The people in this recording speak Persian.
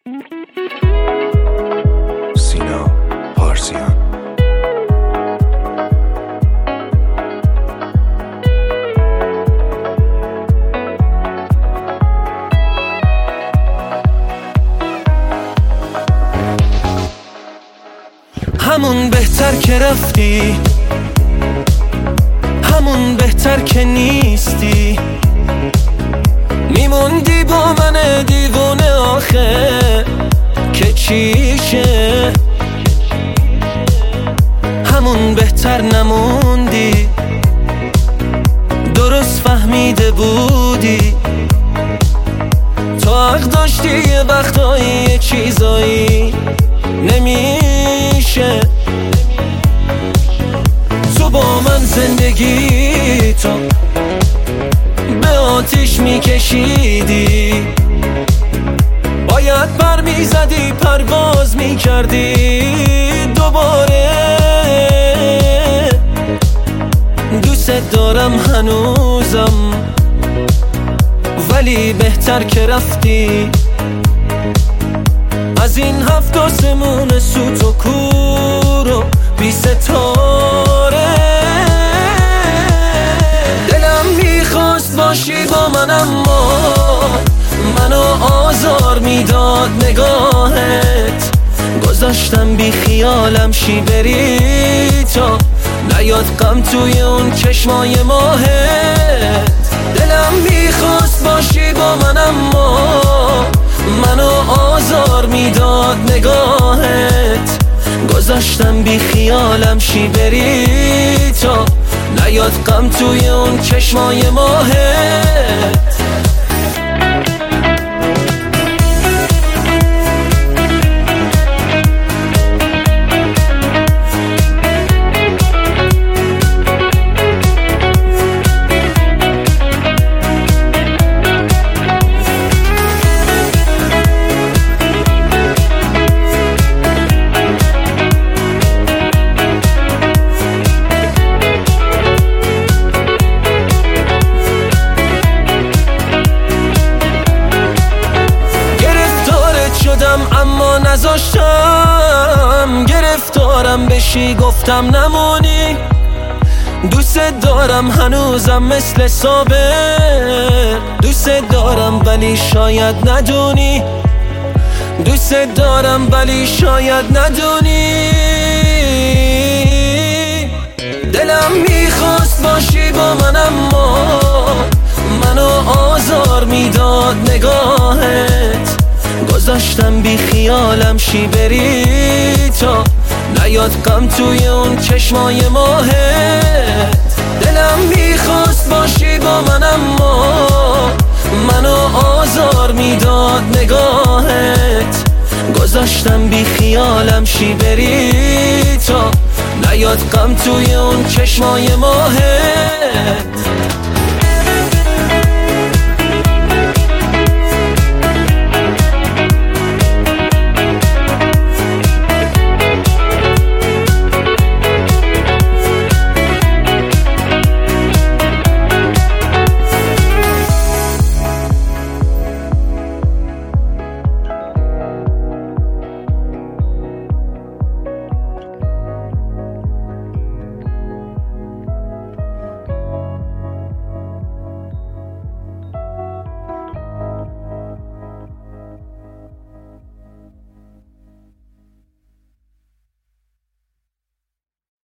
سینا پارسیان. همون بهتر که رفتی، همون بهتر که نیستی، میموندی با من دیوونه آخه که چیشه. همون بهتر نموندی، درست فهمیده بودی، تو حق داشتی یه وقتایی یه چیزایی نمیشه. تو با من زندگی تو به آتیش میکشیدی، باید پر میزدی پرواز میکردی دوباره. دوست دارم هنوزم، ولی بهتر که رفتی. از این هفت آسمون سوت و کور و بی ستاره، دلم میخواست باشی با من، اما منو آزار میداد نگاهت. گذاشتم بی خیالم شی بری تا نیاد غم توی اون چشمای ماهت. دلم میخواست باشی با من، اما منو آزار میداد نگاهت. گذاشتم بی خیالم شی بری تا نیاد غم توی اون چشمای ماهت. اما نذاشتم گرفتارم بشی، گفتم نمونی. دوست دارم هنوزم مثل سابق، دوست دارم ولی شاید ندونی. دوست دارم ولی شاید ندونی. دلم میخواست باشی با من، اما منو آزار میداد نگاهت. گذاشتم بی خیالم شی بری تا نیاد غم توی اون چشمای ماهت. دلم میخواست باشی با من، اما منو آزار میداد نگاهت. گذاشتم بی خیالم شی بری تا نیاد غم توی اون چشمای ماهت.